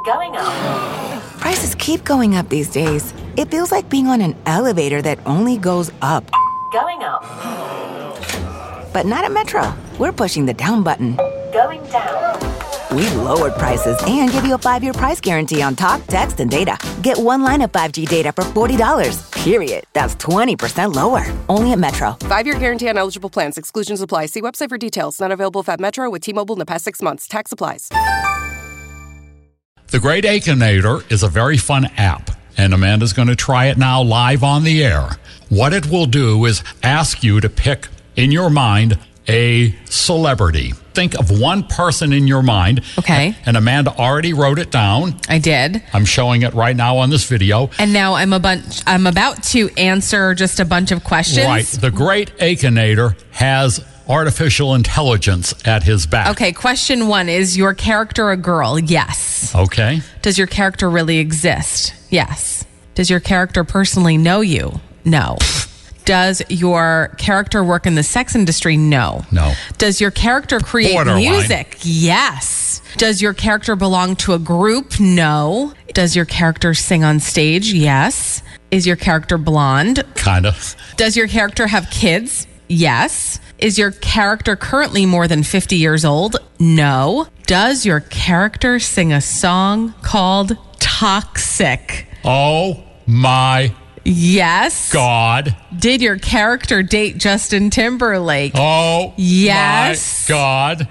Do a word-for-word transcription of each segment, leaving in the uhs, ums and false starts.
Going up. Prices keep going up these days. It feels like being on an elevator that only goes up. Going up. But not at Metro. We're pushing the down button. Going down. We've lowered prices and give you a five-year price guarantee on talk, text, and data. Get one line of five G data for forty dollars. Period. That's twenty percent lower. Only at Metro. Five-year guarantee on eligible plans. Exclusions apply. See website for details. Not available at Metro with T-Mobile in the past six months. Tax applies. The Great Akinator is a very fun app, and Amanda's going to try it now live on the air. What it will do is ask you to pick in your mind a celebrity. Think of one person in your mind. Okay. And Amanda already wrote it down. I did. I'm showing it right now on this video. And now I'm a bunch. I'm about to answer just a bunch of questions. Right. The Great Akinator has artificial intelligence at his back. Okay. Question one: is your character a girl? Yes. Okay. Does your character really exist? Yes. Does your character personally know you? No. Does your character work in the sex industry? No. No. Does your character create Borderline. music? Yes. Does your character belong to a group? No. Does your character sing on stage? Yes. Is your character blonde? Kind of. Does your character have kids? Yes. Is your character currently more than fifty years old? No. Does your character sing a song called Toxic? Oh my Yes. God. Did your character date Justin Timberlake? Oh yes. my God.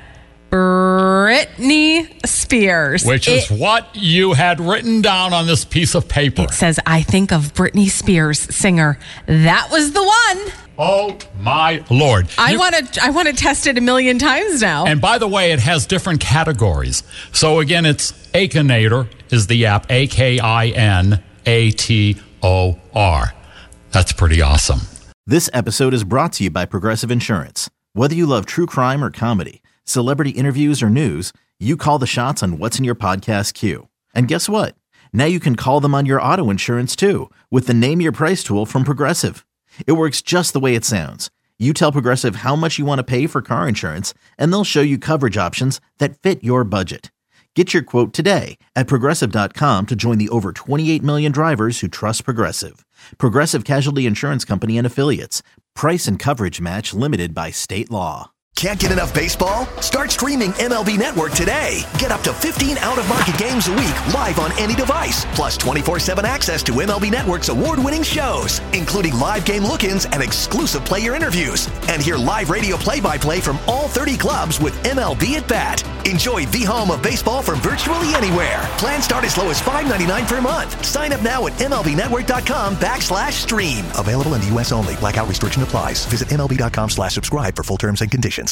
Britney Spears. Which is it, what you had written down on this piece of paper. It says, I think of Britney Spears, singer. That was the one. Oh my Lord. I want to I want to test it a million times now. And by the way, it has different categories. So again, it's Akinator is the app, A K I N A T O R. That's pretty awesome. This episode is brought to you by Progressive Insurance. Whether you love true crime or comedy, celebrity interviews or news, you call the shots on what's in your podcast queue. And guess what? Now you can call them on your auto insurance too with the Name Your Price tool from Progressive. It works just the way it sounds. You tell Progressive how much you want to pay for car insurance, and they'll show you coverage options that fit your budget. Get your quote today at Progressive dot com to join the over twenty-eight million drivers who trust Progressive. Progressive Casualty Insurance Company and Affiliates. Price and coverage match limited by state law. Can't get enough baseball? Start streaming M L B Network today. Get up to fifteen out-of-market games a week live on any device. Plus twenty-four seven access to M L B Network's award-winning shows, including live game look-ins and exclusive player interviews. And hear live radio play-by-play from all thirty clubs with M L B at Bat. Enjoy the home of baseball from virtually anywhere. Plans start as low as five ninety-nine per month. Sign up now at MLBnetwork.com backslash stream. Available in the U S only. Blackout restriction applies. Visit MLB.com slash subscribe for full terms and conditions.